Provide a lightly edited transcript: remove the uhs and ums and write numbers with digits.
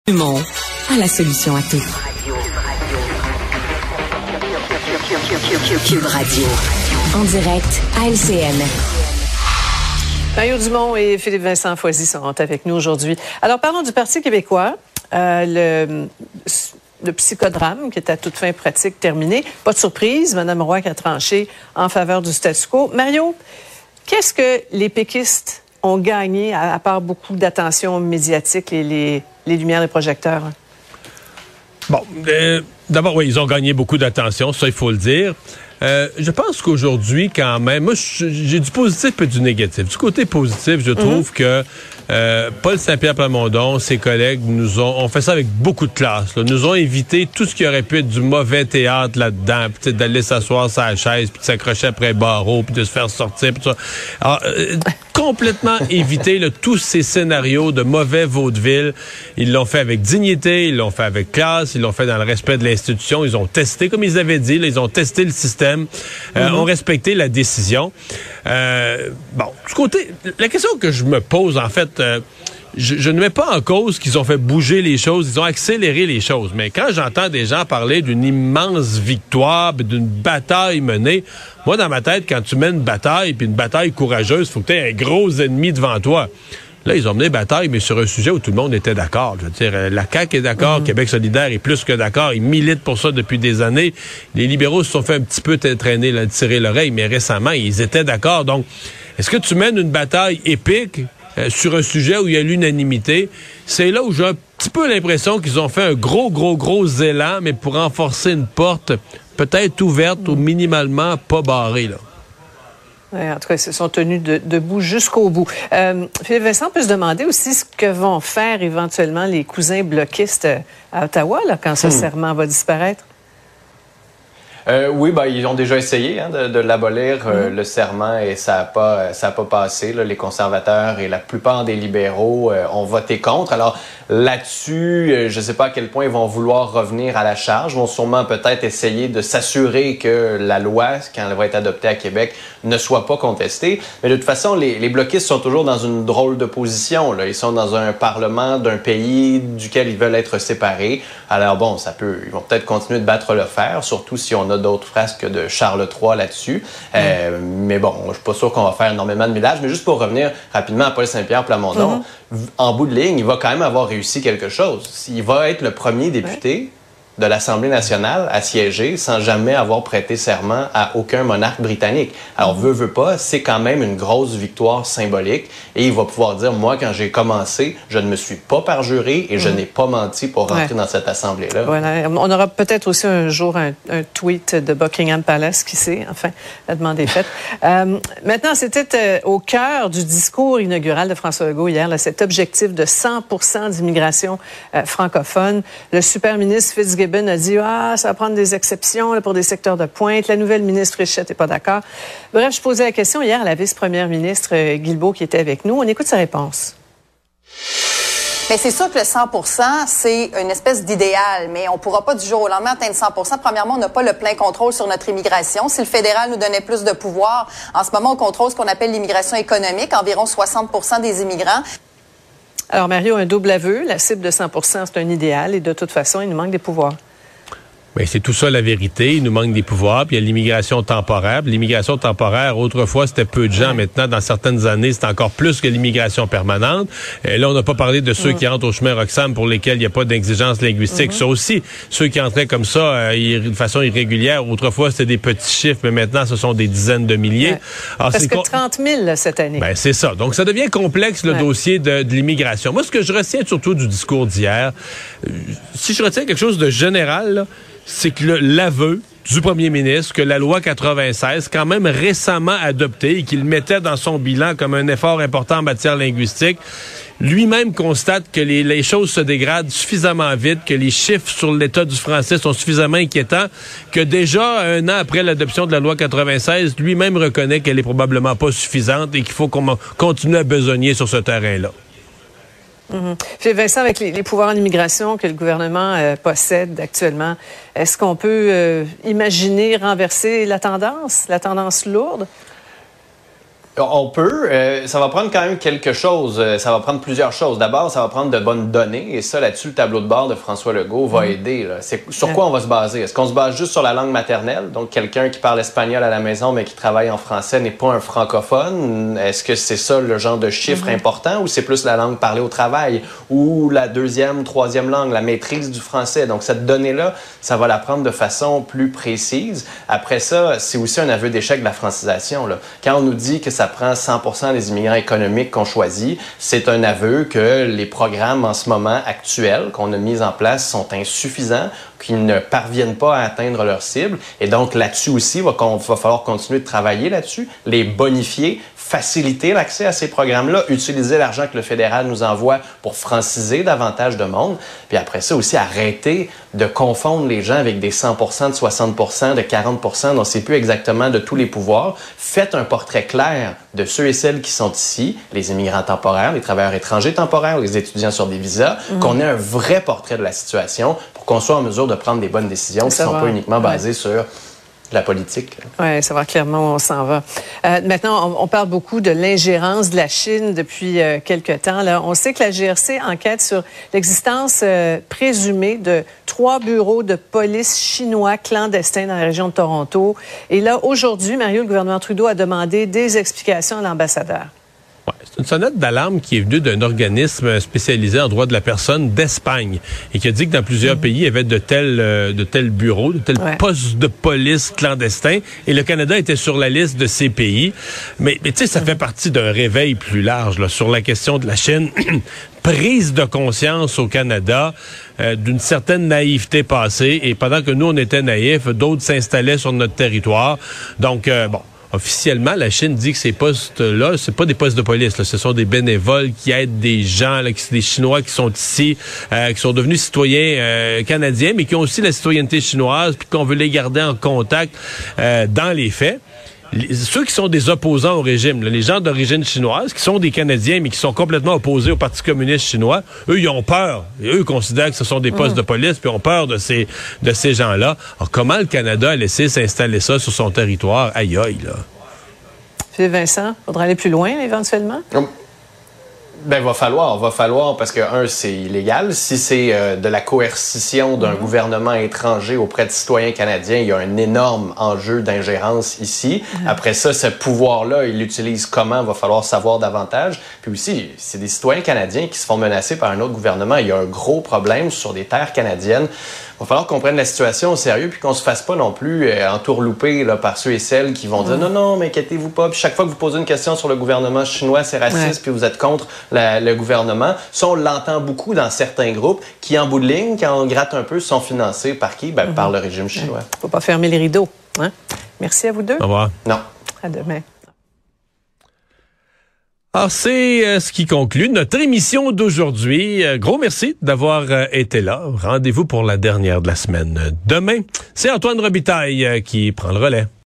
Dumont a la solution à tout. Cube Radio. En direct à LCN. Mario Dumont et Philippe Vincent Foisy sont avec nous aujourd'hui. Alors, parlons du Parti québécois. Le psychodrame qui est à toute fin pratique terminé. Pas de surprise, Mme Roy qui a tranché en faveur du statu quo. Mario, qu'est-ce que les péquistes ont gagné, à part beaucoup d'attention médiatique, les lumières des projecteurs? Bon, d'abord, oui, ils ont gagné beaucoup d'attention, ça, il faut le dire. Je pense qu'aujourd'hui, quand même, moi, j'ai du positif et du négatif. Du côté positif, je trouve que Paul Saint-Pierre Plamondon, ses collègues, ont fait ça avec beaucoup de classe. Là. Nous ont évité tout ce qui aurait pu être du mauvais théâtre là-dedans, puis d'aller s'asseoir sur la chaise, puis de s'accrocher après barreau, puis de se faire sortir, puis tout ça. Alors, complètement éviter tous ces scénarios de mauvais vaudeville. Ils l'ont fait avec dignité, ils l'ont fait avec classe, ils l'ont fait dans le respect de l'institution. Ils ont testé, comme ils avaient dit, là, ils ont testé le système, ont respecté la décision. Bon, du côté, la question que je me pose, en fait, je ne mets pas en cause qu'ils ont fait bouger les choses, ils ont accéléré les choses. Mais quand j'entends des gens parler d'une immense victoire, d'une bataille menée, moi, dans ma tête, quand tu mènes une bataille, puis une bataille courageuse, il faut que tu aies un gros ennemi devant toi. Là, ils ont mené bataille, mais sur un sujet où tout le monde était d'accord. Je veux dire, la CAQ est d'accord, Québec solidaire est plus que d'accord. Ils militent pour ça depuis des années. Les libéraux se sont fait un petit peu traîner, tirer l'oreille, mais récemment, ils étaient d'accord. Donc, est-ce que tu mènes une bataille épique sur un sujet où il y a l'unanimité? C'est là où j'ai un petit peu l'impression qu'ils ont fait un gros élan, mais pour renforcer une porte peut-être ouverte ou minimalement pas barrée, là. Ouais, en tout cas, ils se sont tenus debout jusqu'au bout. Philippe Vincent peut se demander aussi ce que vont faire éventuellement les cousins bloquistes à Ottawa là, quand ce serment va disparaître. Oui, ils ont déjà essayé de l'abolir, le serment, et ça a pas passé. Là. Les conservateurs et la plupart des libéraux ont voté contre. Alors là-dessus, je ne sais pas à quel point ils vont vouloir revenir à la charge. Ils vont sûrement peut-être essayer de s'assurer que la loi, quand elle va être adoptée à Québec, ne soit pas contestée. Mais de toute façon, les bloquistes sont toujours dans une drôle de position. Là. Ils sont dans un parlement d'un pays duquel ils veulent être séparés. Alors bon, ils vont peut-être continuer de battre le fer, surtout si on a d'autres frasques de Charles III là-dessus. Mais bon, je suis pas sûr qu'on va faire énormément de millage. Mais juste pour revenir rapidement à Paul Saint-Pierre Plamondon, en bout de ligne, il va quand même avoir réussi quelque chose. Il va être le premier député de l'Assemblée nationale à siéger sans jamais avoir prêté serment à aucun monarque britannique. Alors, veut pas, c'est quand même une grosse victoire symbolique. Et il va pouvoir dire, moi, quand j'ai commencé, je ne me suis pas parjuré et je n'ai pas menti pour rentrer dans cette Assemblée-là. Voilà. On aura peut-être aussi un jour un tweet de Buckingham Palace, qui sait. Enfin, la demande est faite. Maintenant, c'était au cœur du discours inaugural de François Legault hier, là, cet objectif de 100% d'immigration francophone. Le super ministre Fitzgibbon a dit ça va prendre des exceptions là, pour des secteurs de pointe. La nouvelle ministre Richette n'est pas d'accord. Bref, je posais la question hier à la vice-première ministre Guilbeault qui était avec nous. On écoute sa réponse. Mais c'est sûr que le 100%, c'est une espèce d'idéal, mais on pourra pas du jour au lendemain atteindre 100%. Premièrement, on n'a pas le plein contrôle sur notre immigration. Si le fédéral nous donnait plus de pouvoir, en ce moment, on contrôle ce qu'on appelle l'immigration économique, environ 60% des immigrants. Alors, Mario, un double aveu. La cible de 100%, c'est un idéal et de toute façon, il nous manque des pouvoirs. Bien, c'est tout ça la vérité. Il nous manque des pouvoirs. Puis il y a l'immigration temporaire. Puis l'immigration temporaire, autrefois, c'était peu de gens. Maintenant, dans certaines années, c'est encore plus que l'immigration permanente. Et là, on n'a pas parlé de ceux qui rentrent au chemin Roxham pour lesquels il n'y a pas d'exigence linguistique. Ça aussi, ceux qui entraient comme ça de façon irrégulière, autrefois, c'était des petits chiffres, mais maintenant, ce sont des dizaines de milliers. Ouais. Alors, parce que 30 000 là, cette année. Ben, c'est ça. Donc, ça devient complexe, le dossier de l'immigration. Moi, ce que je retiens surtout du discours d'hier, si je retiens quelque chose de général, là, c'est que l'aveu du premier ministre que la loi 96, quand même récemment adoptée et qu'il mettait dans son bilan comme un effort important en matière linguistique, lui-même constate que les choses se dégradent suffisamment vite, que les chiffres sur l'état du français sont suffisamment inquiétants, que déjà, un an après l'adoption de la loi 96, lui-même reconnaît qu'elle est probablement pas suffisante et qu'il faut qu'on continue à besogner sur ce terrain-là. Philippe Vincent, avec les pouvoirs en immigration que le gouvernement possède actuellement, est-ce qu'on peut imaginer renverser la tendance lourde? On peut. Ça va prendre quand même quelque chose. Ça va prendre plusieurs choses. D'abord, ça va prendre de bonnes données. Et ça, là-dessus, le tableau de bord de François Legault va aider. Là. Sur quoi on va se baser? Est-ce qu'on se base juste sur la langue maternelle? Donc, quelqu'un qui parle espagnol à la maison, mais qui travaille en français n'est pas un francophone. Est-ce que c'est ça le genre de chiffre important? Ou c'est plus la langue parlée au travail? Ou la deuxième, troisième langue, la maîtrise du français? Donc, cette donnée-là, ça va la prendre de façon plus précise. Après ça, c'est aussi un aveu d'échec de la francisation. Là. Quand on nous dit que ça prend 100% des immigrants économiques qu'on choisit, c'est un aveu que les programmes en ce moment actuels qu'on a mis en place sont insuffisants, qu'ils ne parviennent pas à atteindre leur cible. Et donc là-dessus aussi, il va falloir continuer de travailler là-dessus, les bonifier, faciliter l'accès à ces programmes-là, utiliser l'argent que le fédéral nous envoie pour franciser davantage de monde. Puis après ça aussi, arrêter de confondre les gens avec des 100%, de 60%, de 40%, dont c'est plus exactement de tous les pouvoirs. Faites un portrait clair de ceux et celles qui sont ici, les immigrants temporaires, les travailleurs étrangers temporaires, les étudiants sur des visas, qu'on ait un vrai portrait de la situation pour qu'on soit en mesure de prendre des bonnes décisions qui ne sont pas uniquement basées sur la politique. Oui, savoir clairement où on s'en va. Maintenant, on parle beaucoup de l'ingérence de la Chine depuis quelque temps. Là, on sait que la GRC enquête sur l'existence présumée de 3 bureaux de police chinois clandestins dans la région de Toronto. Et là, aujourd'hui, Mario, le gouvernement Trudeau a demandé des explications à l'ambassadeur. Ouais, c'est une sonnette d'alarme qui est venue d'un organisme spécialisé en droit de la personne d'Espagne et qui a dit que dans plusieurs pays, il y avait de tels bureaux, de tels postes de police clandestins et le Canada était sur la liste de ces pays. Mais tu sais, ça fait partie d'un réveil plus large là, sur la question de la Chine. Prise de conscience au Canada d'une certaine naïveté passée et pendant que nous, on était naïfs, d'autres s'installaient sur notre territoire. Donc, bon... Officiellement, la Chine dit que ces postes-là, c'est pas des postes de police, là, ce sont des bénévoles qui aident des gens, là, des Chinois qui sont ici, qui sont devenus citoyens canadiens, mais qui ont aussi la citoyenneté chinoise, puis qu'on veut les garder en contact dans les faits. Ceux qui sont des opposants au régime, là, les gens d'origine chinoise, qui sont des Canadiens, mais qui sont complètement opposés au Parti communiste chinois, eux, ils ont peur. Et eux, ils considèrent que ce sont des postes de police, puis ont peur de ces gens-là. Alors, comment le Canada a laissé s'installer ça sur son territoire? Aïe, aïe, là. Philippe Vincent, faudra aller plus loin, éventuellement? Ben, va falloir, parce que, c'est illégal. Si c'est de la coercition d'un gouvernement étranger auprès de citoyens canadiens, il y a un énorme enjeu d'ingérence ici. Après ça, ce pouvoir-là, il l'utilise comment? Va falloir savoir davantage. Puis aussi, c'est des citoyens canadiens qui se font menacer par un autre gouvernement. Il y a un gros problème sur des terres canadiennes. Il va falloir qu'on prenne la situation au sérieux puis qu'on se fasse pas non plus entourlouper là, par ceux et celles qui vont dire non, mais inquiétez-vous pas. Puis chaque fois que vous posez une question sur le gouvernement chinois, c'est raciste, puis vous êtes contre le gouvernement. Ça, on l'entend beaucoup dans certains groupes qui, en bout de ligne, quand on gratte un peu, sont financés par qui? Ben, par le régime chinois. Faut pas fermer les rideaux. Hein? Merci à vous deux. Au revoir. Non. À demain. Alors, c'est ce qui conclut notre émission d'aujourd'hui. Gros merci d'avoir été là. Rendez-vous pour la dernière de la semaine. Demain, c'est Antoine Robitaille qui prend le relais.